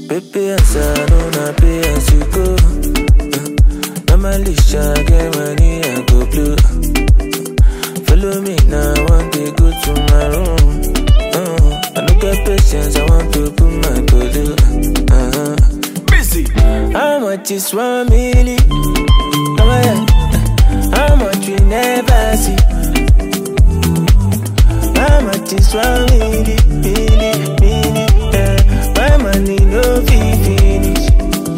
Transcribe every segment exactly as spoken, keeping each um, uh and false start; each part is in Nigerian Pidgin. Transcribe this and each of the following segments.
Baby, as I know, na pay as you go. Normally, I get money, I go blue. Follow me now, I want to go to my room. Uh, I don't get patience, I want to put my body. Uh-huh. Busy. How much is one million? How much we never see? How much is one million? Million, million, yeah. My money no fee finish.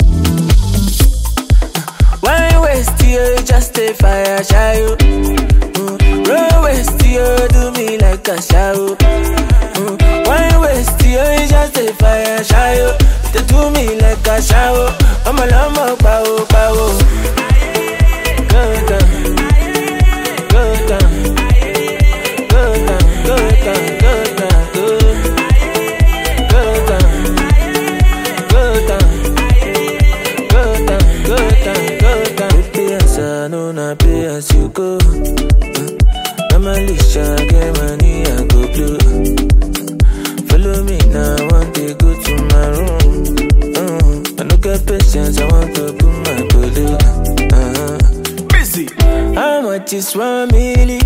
Why waste you? Just a fire show. Mm. Roll waste you, do me like a shower. Mm. Why waste you? Just a fire show. They do me like a shower. I'm a llama, pow, pow. Go down, go down, go down, go down, go down, go. Go down, go down, go down, go down, go down. Baby, as I know, na pay as you go. Normally, I get money, I go blue. Follow me now, I want to go to my room. Uh, I don't get patience, I want to put my body. Uh-huh. Busy. How much is one million?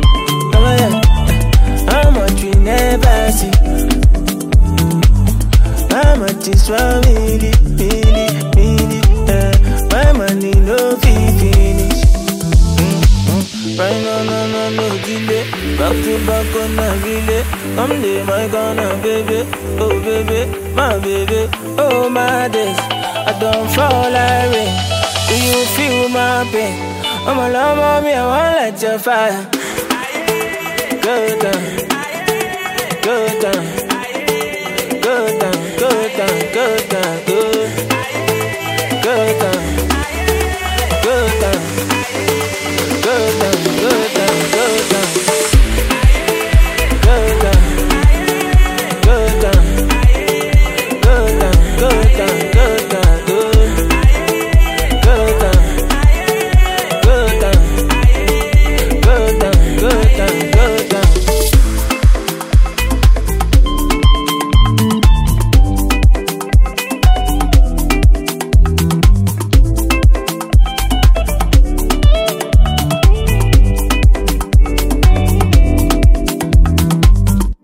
How much we never see? How much is one million? Million, million, yeah. My money no fee finish. Mm-hmm. Right now, no, no, no delay. Back to back on a relay. Come day, my gonna baby. Oh baby, my baby. Oh my days, I don't fall like rain. Do you feel my pain? I'm a love, mommy, I wanna light your fire. Go down, go down, go down, go down, go down.